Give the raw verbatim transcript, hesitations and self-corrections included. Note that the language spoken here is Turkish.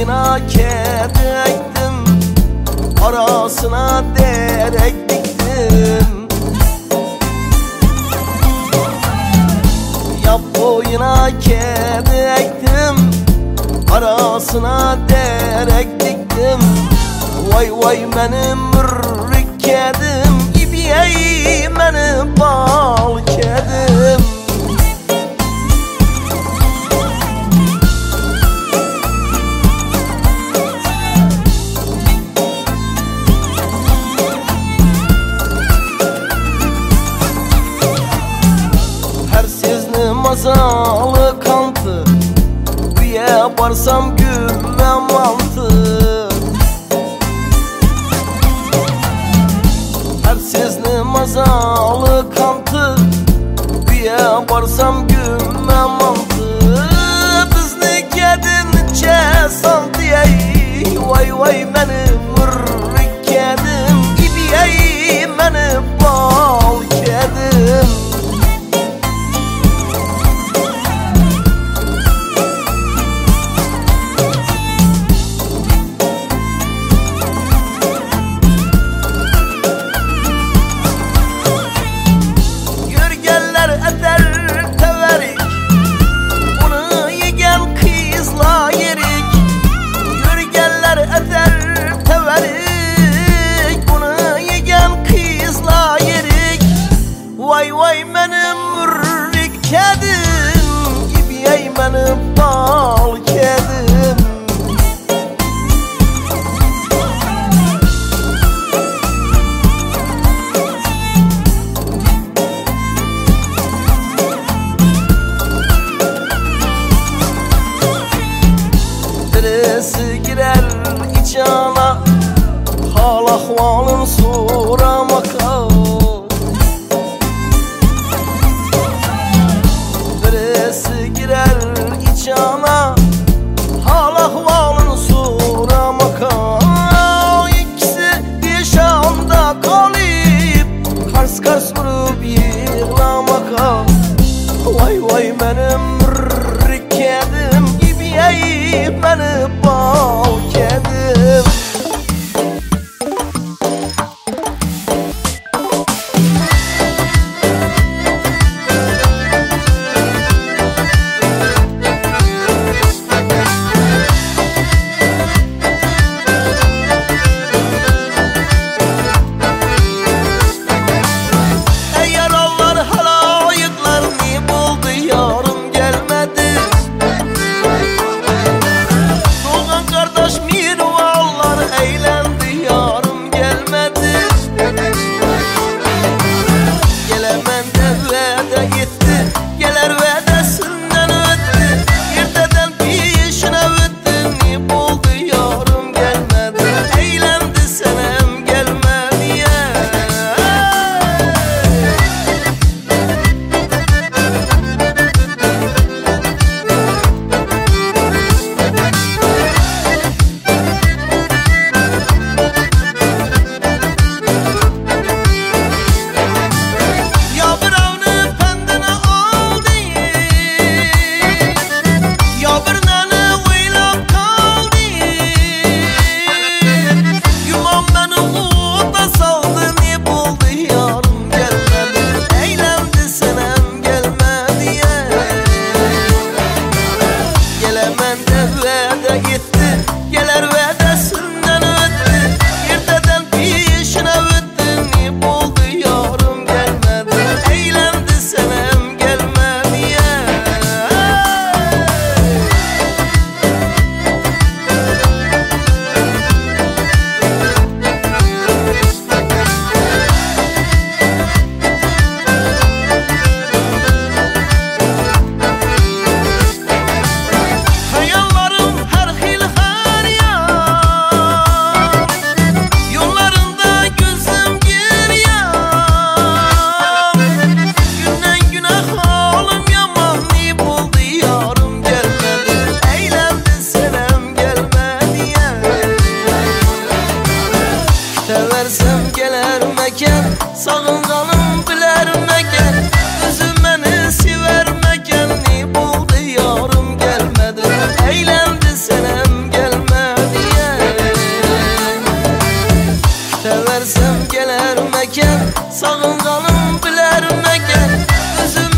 boyuna kedi ektim, arasına derek diktim. Yap boyuna kedi ektim, arasına derek diktim. Vay vay benim mürrik kedim, İbiyey benim bal kedim. Her sizni mazalı kantı, üye barsam gümme mantı. Her sizni mazalı kantı, üye barsam gümme mantı. Bizni kedin çesal diyey, vay vay benim mürrik kedim, İbiyey benim bal kedim. Vay vay benim mürrik kedim, İbiyey benim bal kedim. Birisi girer içana, hal ahvalın soramaka. Birisi girer içana, hal ahvalın soramaka. İkisi bir anda kalıp, kars kars vurup yığlamaka. Vay vay benim mürrik kedim, İbiyey benim bal kedim. Eğer Allah halayıklar ne buldu yarım gel. Seversem gelir mekan, sağın kalın biler mekan. Gözüm